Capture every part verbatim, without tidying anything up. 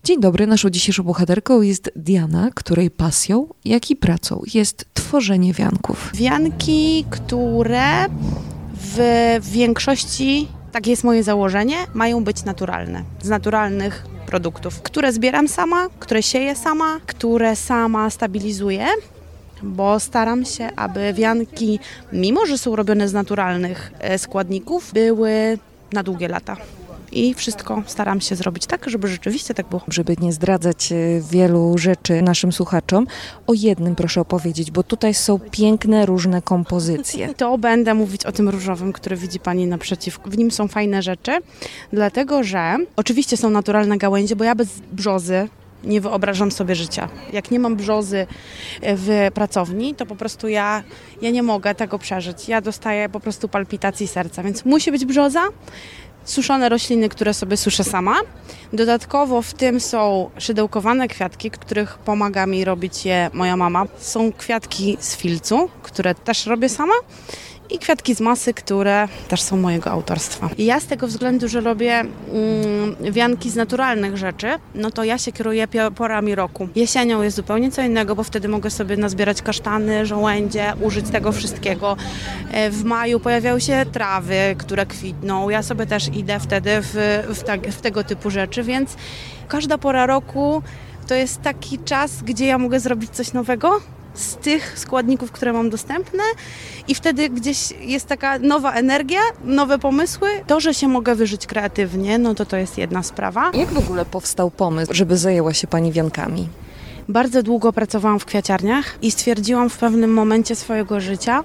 Dzień dobry, naszą dzisiejszą bohaterką jest Diana, której pasją, jak i pracą jest tworzenie wianków. Wianki, które w większości, takie jest moje założenie, mają być naturalne, z naturalnych produktów, które zbieram sama, które sieję sama, które sama stabilizuję, bo staram się, aby wianki, mimo że są robione z naturalnych składników, były na długie lata. I wszystko staram się zrobić tak, żeby rzeczywiście tak było. Żeby nie zdradzać wielu rzeczy naszym słuchaczom, o jednym proszę opowiedzieć, bo tutaj są piękne, różne kompozycje. To będę mówić o tym różowym, który widzi Pani naprzeciwko. W nim są fajne rzeczy, dlatego że oczywiście są naturalne gałęzie, bo ja bez brzozy nie wyobrażam sobie życia. Jak nie mam brzozy w pracowni, to po prostu ja, ja nie mogę tego przeżyć. Ja dostaję po prostu palpitacji serca, więc musi być brzoza. Suszone rośliny, które sobie suszę sama. Dodatkowo w tym są szydełkowane kwiatki, których pomaga mi robić je moja mama. Są kwiatki z filcu, które też robię sama. I kwiatki z masy, które też są mojego autorstwa. I ja z tego względu, że robię mm, wianki z naturalnych rzeczy, no to ja się kieruję porami roku. Jesienią jest zupełnie co innego, bo wtedy mogę sobie nazbierać kasztany, żołędzie, użyć tego wszystkiego. W maju pojawiają się trawy, które kwitną. Ja sobie też idę wtedy w, w, tak, w tego typu rzeczy, więc każda pora roku to jest taki czas, gdzie ja mogę zrobić coś nowego z tych składników, które mam dostępne i wtedy gdzieś jest taka nowa energia, nowe pomysły. To, że się mogę wyżyć kreatywnie, no to to jest jedna sprawa. Jak w ogóle powstał pomysł, żeby zajęła się Pani wiankami? Bardzo długo pracowałam w kwiaciarniach i stwierdziłam w pewnym momencie swojego życia,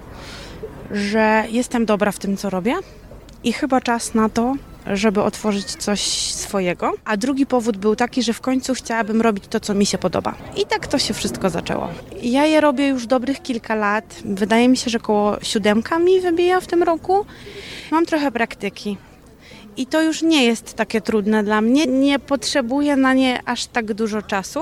że jestem dobra w tym, co robię i chyba czas na to, żeby otworzyć coś swojego. A drugi powód był taki, że w końcu chciałabym robić to, co mi się podoba. I tak to się wszystko zaczęło. Ja je robię już dobrych kilka lat. Wydaje mi się, że koło siódemka mi wybija w tym roku. Mam trochę praktyki. I to już nie jest takie trudne dla mnie. Nie potrzebuję na nie aż tak dużo czasu.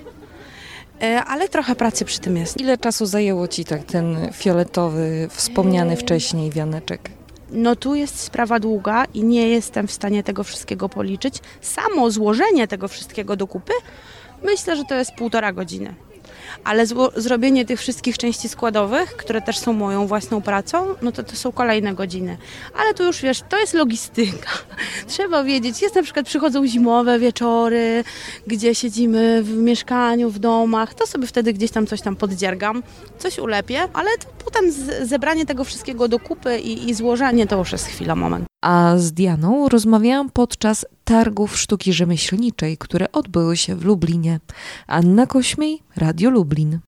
Ale trochę pracy przy tym jest. Ile czasu zajęło Ci tak ten fioletowy, wspomniany wcześniej wianeczek? No tu jest sprawa długa i nie jestem w stanie tego wszystkiego policzyć. Samo złożenie tego wszystkiego do kupy, myślę, że to jest półtora godziny. Ale zło- zrobienie tych wszystkich części składowych, które też są moją własną pracą, no to to są kolejne godziny. Ale tu już wiesz, to jest logistyka. Trzeba wiedzieć, jest na przykład przychodzą zimowe wieczory, gdzie siedzimy w mieszkaniu, w domach, to sobie wtedy gdzieś tam coś tam poddziergam, coś ulepię, ale to potem z- zebranie tego wszystkiego do kupy i, i złożenie to już jest chwila, moment. A z Dianą rozmawiałam podczas targów sztuki rzemieślniczej, które odbyły się w Lublinie. Anna Kośmiej, Radio Lublin.